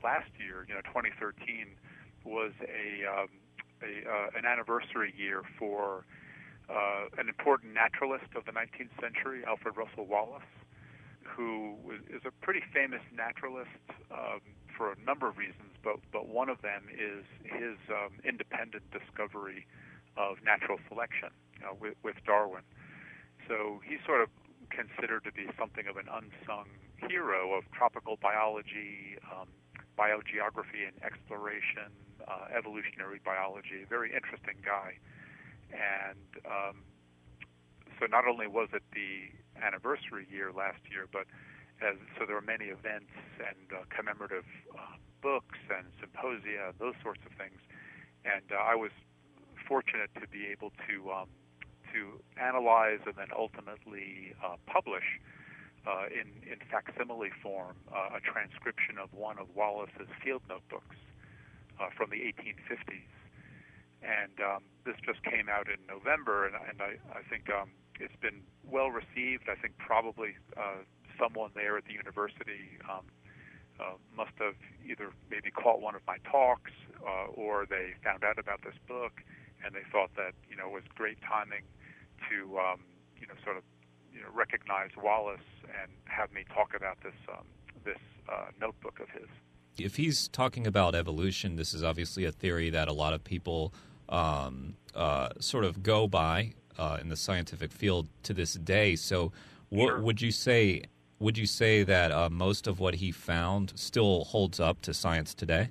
last year, 2013, was an anniversary year for an important naturalist of the 19th century, Alfred Russel Wallace, who is a pretty famous naturalist for a number of reasons, but one of them is his independent discovery of natural selection with Darwin. So he's sort of considered to be something of an unsung hero of tropical biology, biogeography and exploration, evolutionary biology. Very interesting guy. And so not only was it the anniversary year last year, but so there were many events and commemorative books and symposia, those sorts of things. And I was fortunate to be able to analyze and then ultimately publish in facsimile form a transcription of one of Wallace's field notebooks from the 1850s. And this just came out in November, and I think it's been well received. I think probably someone there at the university must have either maybe caught one of my talks or they found out about this book, and they thought that it was great timing to sort of recognize Wallace and have me talk about this notebook of his. If he's talking about evolution, this is obviously a theory that a lot of people sort of go by in the scientific field to this day. So, Sure. would you say that most of what he found still holds up to science today?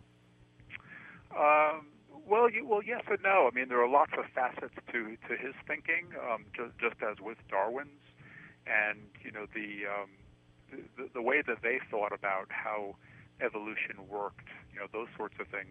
Well, yes and no. I mean, there are lots of facets to his thinking, just as with Darwin's, and the way that they thought about how evolution worked, those sorts of things.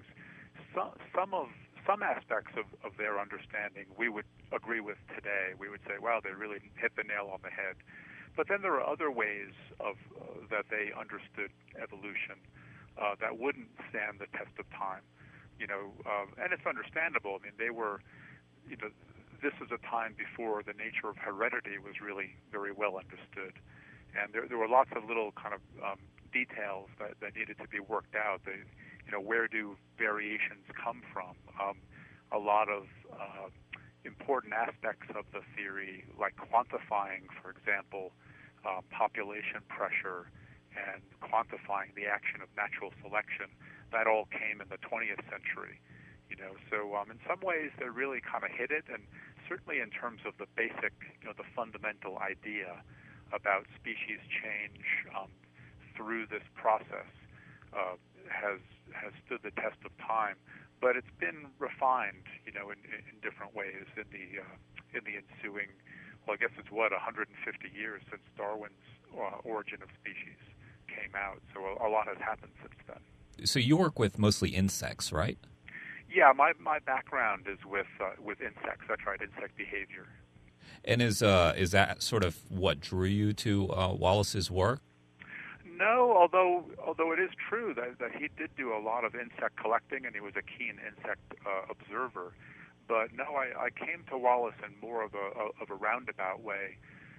Some aspects of their understanding we would agree with today. We would say, wow, they really hit the nail on the head. But then there are other ways of that they understood evolution that wouldn't stand the test of time. And it's understandable. I mean, they were, this is a time before the nature of heredity was really very well understood. And there were lots of little kind of details that needed to be worked out. Where do variations come from? A lot of important aspects of the theory, like quantifying, for example, population pressure and quantifying the action of natural selection, that all came in the 20th century. So in some ways they really kind of hit it, and certainly in terms of the basic, the fundamental idea about species change through this process has stood the test of time. But it's been refined, in different ways in the ensuing, well, I guess it's 150 years since Darwin's Origin of Species came out. So a lot has happened since then. So you work with mostly insects, right? Yeah, my background is with insects. That's right, insect behavior. And is that sort of what drew you to Wallace's work? No, although it is true that he did do a lot of insect collecting, and he was a keen insect observer. But no, I came to Wallace in more of a roundabout way.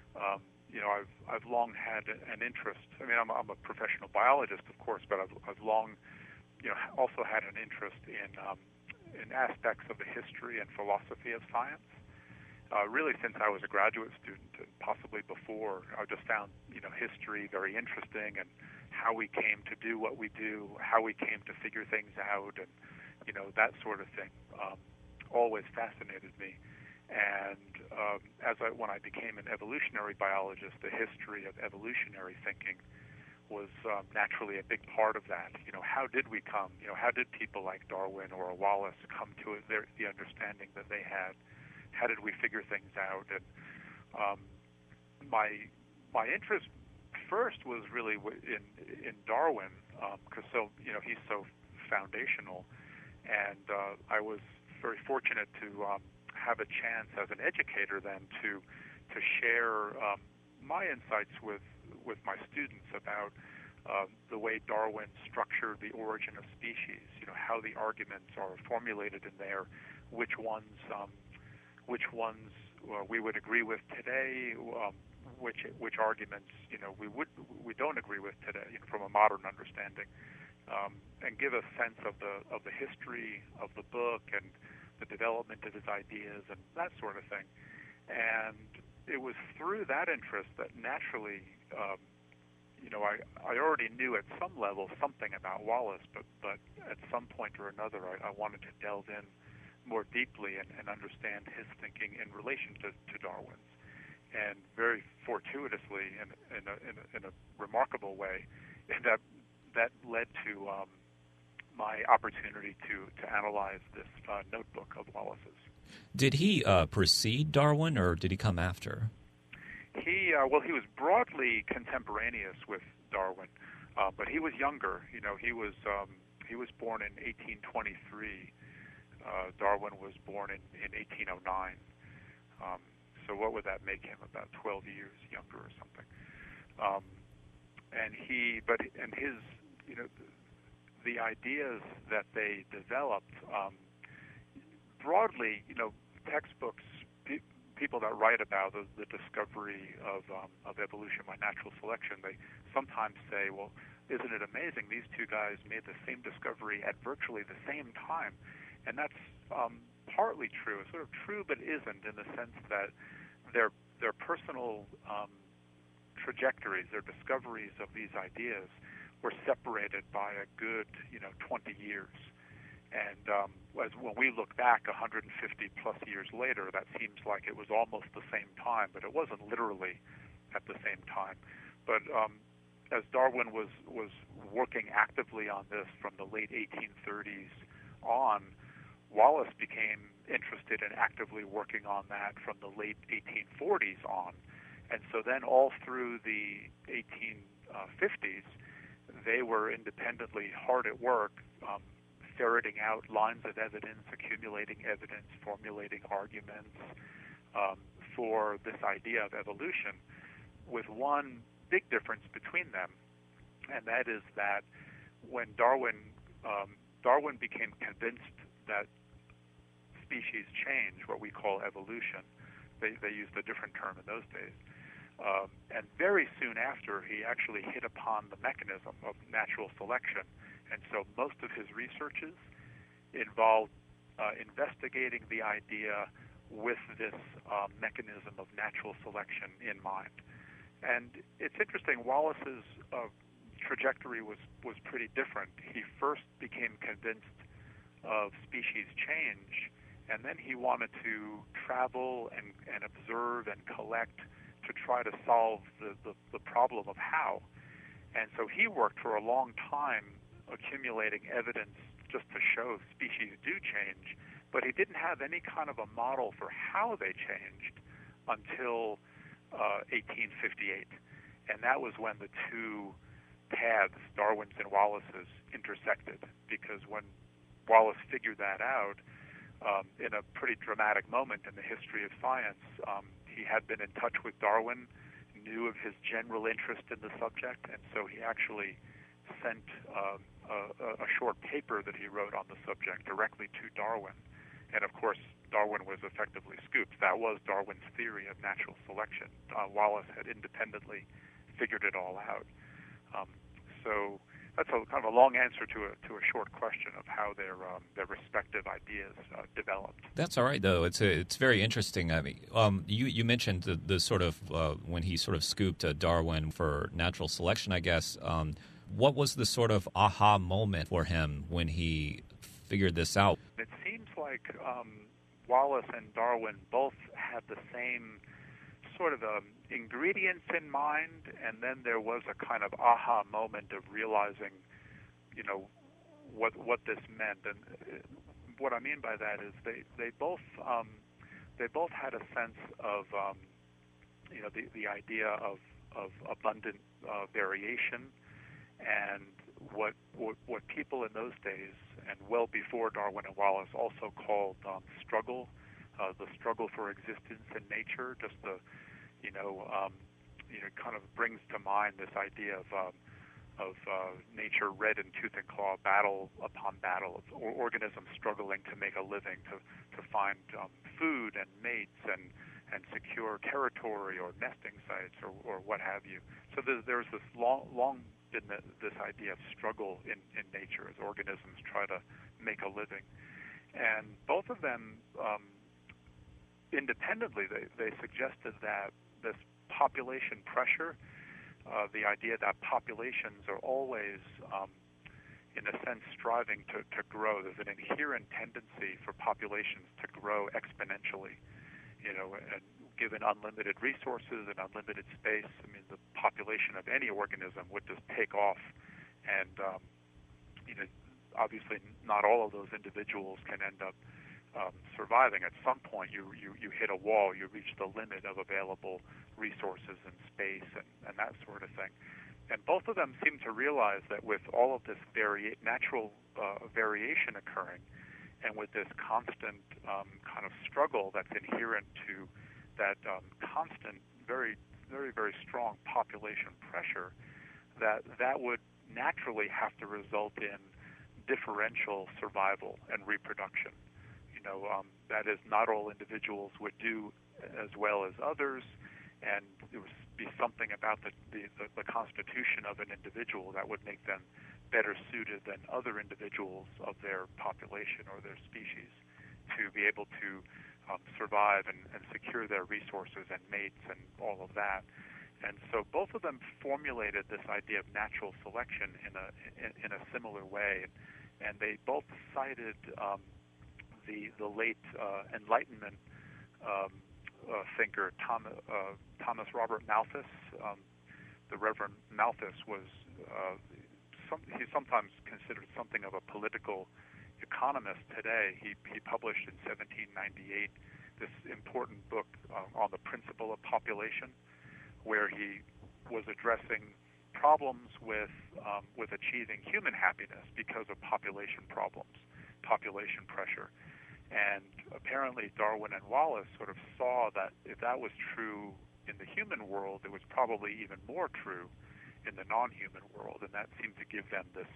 I've long had an interest. I mean, I'm a professional biologist, of course, but I've long, also had an interest in aspects of the history and philosophy of science. Really, since I was a graduate student, and possibly before, I just found history very interesting, and how we came to do what we do, how we came to figure things out, and that sort of thing always fascinated me. And when I became an evolutionary biologist, the history of evolutionary thinking was naturally a big part of that. How did we come? How did people like Darwin or Wallace come to the understanding that they had? How did we figure things out? And my interest first was really in Darwin, because he's so foundational, and I was very fortunate to have a chance as an educator then to share my insights with my students about the way Darwin structured the Origin of Species. How the arguments are formulated in there, which ones we would agree with today, which arguments we don't agree with today from a modern understanding, and give a sense of the history of the book and the development of his ideas and that sort of thing. And it was through that interest that naturally, I already knew at some level something about Wallace, but at some point or another, I wanted to delve in more deeply and understand his thinking in relation to Darwin's. And very fortuitously, in a remarkable way, that led to my opportunity to analyze this notebook of Wallace's. Did he precede Darwin, or did he come after? He was broadly contemporaneous with Darwin, but he was younger. He was born in 1823. Darwin was born in 1809. So what would that make him? About 12 years younger or something. The ideas that they developed, broadly, textbooks, people that write about the discovery of evolution by natural selection, they sometimes say, well, isn't it amazing? These two guys made the same discovery at virtually the same time. And that's partly true. It's sort of true but isn't, in the sense that their personal trajectories, their discoveries of these ideas were separated by a good 20 years. And when we look back 150 plus years later, that seems like it was almost the same time, but it wasn't literally at the same time. But as Darwin was working actively on this from the late 1830s on, Wallace became interested in actively working on that from the late 1840s on. And so then all through the 1850s, they were independently hard at work, ferreting out lines of evidence, accumulating evidence, formulating arguments for this idea of evolution, with one big difference between them, and that is that when Darwin became convinced that species change, what we call evolution, they used a different term in those days, and very soon after, he actually hit upon the mechanism of natural selection. And so most of his researches involved investigating the idea with this mechanism of natural selection in mind. And it's interesting, Wallace's trajectory was pretty different. He first became convinced of species change, and then he wanted to travel and observe and collect to try to solve the problem of how. And so he worked for a long time accumulating evidence just to show species do change, but he didn't have any kind of a model for how they changed until 1858. And that was when the two paths, Darwin's and Wallace's, intersected, because when Wallace figured that out, in a pretty dramatic moment in the history of science, he had been in touch with Darwin, knew of his general interest in the subject, and so he actually sent a short paper that he wrote on the subject directly to Darwin. And of course, Darwin was effectively scooped. That was Darwin's theory of natural selection. Wallace had independently figured it all out. So that's a kind of a long answer to a short question of how their respective ideas developed. That's all right, though. It's very interesting. I mean, you mentioned the sort of when he sort of scooped Darwin for natural selection, I guess. What was the sort of aha moment for him when he figured this out? It seems like Wallace and Darwin both had the same sort of ingredients in mind, and then there was a kind of aha moment of realizing, what this meant. And what I mean by that is they both had a sense of the idea of abundant variation, and what people in those days and well before Darwin and Wallace also called struggle, the struggle for existence in nature. Just kind of brings to mind this idea of nature red in tooth and claw, battle upon battle, of organisms struggling to make a living, to find food and mates and secure territory or nesting sites or what have you. So there's this long in this idea of struggle in nature as organisms try to make a living. And both of them, independently, they suggested that this population pressure, the idea that populations are always, in a sense, striving to grow. There's an inherent tendency for populations to grow exponentially, and given unlimited resources and unlimited space, I mean, the population of any organism would just take off. And, obviously not all of those individuals can end up surviving. At some point, you hit a wall, you reach the limit of available resources and space and that sort of thing. And both of them seem to realize that with all of this natural variation occurring, and with this constant kind of struggle that's inherent to that constant, very, very, very strong population pressure, that would naturally have to result in differential survival and reproduction. That is, not all individuals would do as well as others, and there would be something about the constitution of an individual that would make them better suited than other individuals of their population or their species to be able to survive and secure their resources and mates and all of that. And so both of them formulated this idea of natural selection in a similar way, and they both cited the late Enlightenment thinker Thomas Robert Malthus. The Reverend Malthus was he's sometimes considered something of a political economist today. He published in 1798 this important book on the principle of population, where he was addressing problems with achieving human happiness because of population problems, population pressure. And apparently Darwin and Wallace sort of saw that if that was true in the human world, it was probably even more true in the non-human world, and that seemed to give them the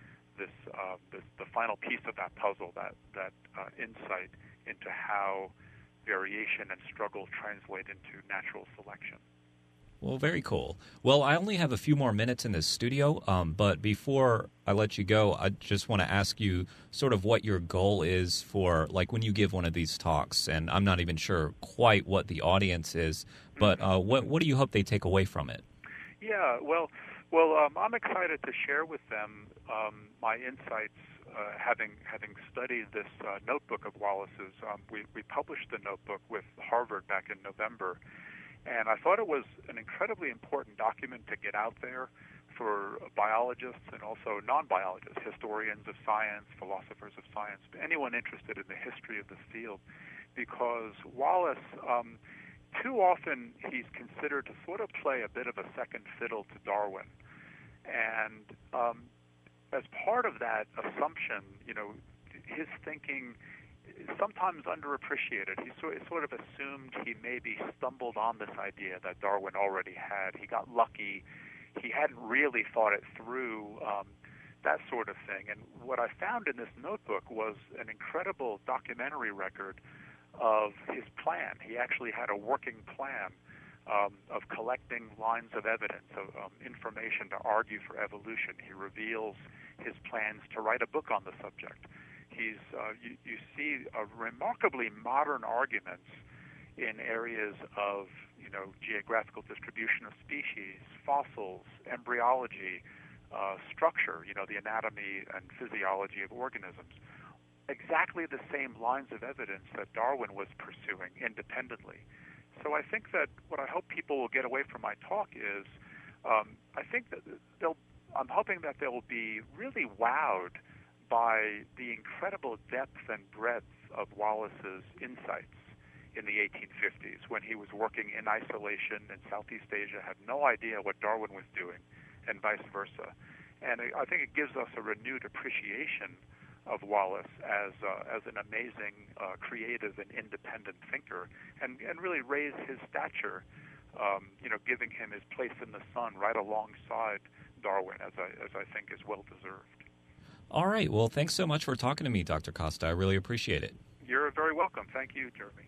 final piece of that puzzle, that insight into how variation and struggle translate into natural selection. Well, very cool. Well, I only have a few more minutes in this studio, but before I let you go, I just want to ask you sort of what your goal is for, like, when you give one of these talks, and I'm not even sure quite what the audience is, but what do you hope they take away from it? Yeah, well, I'm excited to share with them my insights, having studied this notebook of Wallace's. We published the notebook with Harvard back in November, and I thought it was an incredibly important document to get out there for biologists and also non-biologists, historians of science, philosophers of science, anyone interested in the history of the field, because Wallace, too often he's considered to sort of play a bit of a second fiddle to Darwin. And as part of that assumption, his thinking is sometimes underappreciated. He sort of assumed he maybe stumbled on this idea that Darwin already had. He got lucky. He hadn't really thought it through, that sort of thing. And what I found in this notebook was an incredible documentary record of his plan. He actually had a working plan of collecting lines of evidence, of information to argue for evolution. He reveals his plans to write a book on the subject. You see remarkably modern arguments in areas of geographical distribution of species, fossils, embryology, structure, the anatomy and physiology of organisms. Exactly the same lines of evidence that Darwin was pursuing independently. So I think that what I hope people will get away from my talk is, I'm hoping that they will be really wowed by the incredible depth and breadth of Wallace's insights in the 1850s, when he was working in isolation in Southeast Asia, had no idea what Darwin was doing, and vice versa. And I think it gives us a renewed appreciation of Wallace as an amazing, creative and independent thinker, and really raise his stature, giving him his place in the sun right alongside Darwin, as I think is well deserved. All right. Well, thanks so much for talking to me, Dr. Costa. I really appreciate it. You're very welcome. Thank you, Jeremy.